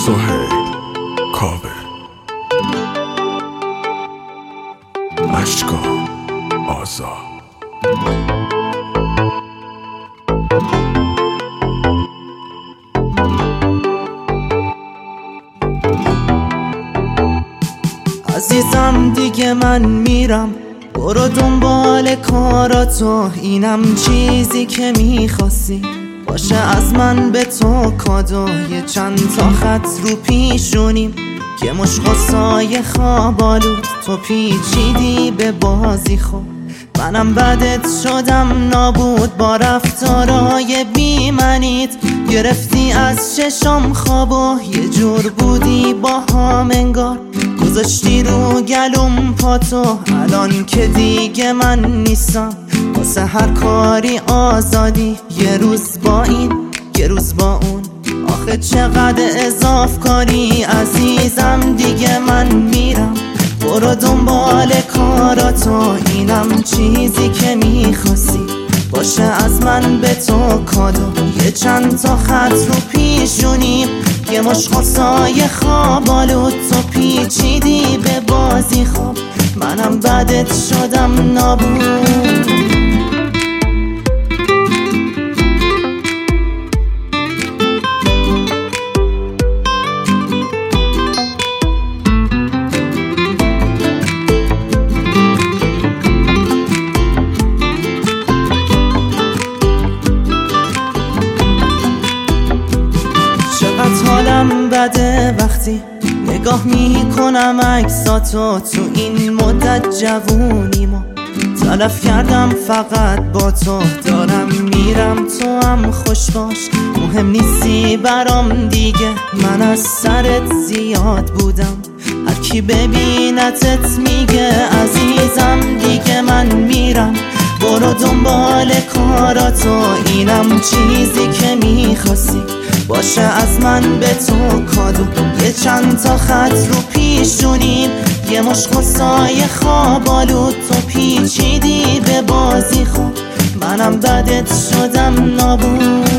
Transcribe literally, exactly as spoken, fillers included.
سهیل کاوه اشکا آزاد عزیزم دیگه من میرم، برو دنبال کاراتو، اینم چیزی که میخواستی باشه از من به تو کادو. یه چند تا خط رو پیشونیم که مشخصای خوابالود، تو پیچیدی به بازی خوب، منم بدت شدم نابود با رفتارای بی منیت. گرفتی از چشم خوابو، یه جور بودی با هم انگار، گذاشتی رو گلوم پاتو. الان که دیگه من نیستم، واسه هر کاری آزادی، یه روز با این یه روز با اون، آخه چقدر اضاف کاری. عزیزم دیگه من میرم، برو دنبال کاراتو، اینم چیزی که میخواستی باشه از من به تو کادو. یه چند تا خط رو پیشونیم یه مشخصای خوابالود، تو پیچیدی به بازی خوب، منم بدت شدم نابود. حالم بده وقتی نگاه میکنم عکساتو، تو این مدت جوونیمو تلف کردم فقط با تو. دارم میرم تو هم خوش باش، مهم نیستی برام دیگه، من از سرت زیاد بودم، هر کی ببینتت میگه. عزیزم دیگه من میرم، برو دنبال کاراتو، اینم چیزی که میخواستی باشه از من به تو کادو. یه چند تا خط رو پیشونیم یه مشخصای خوابالود، تو پیچیدی به بازی خوب، منم بدت شدم نابود.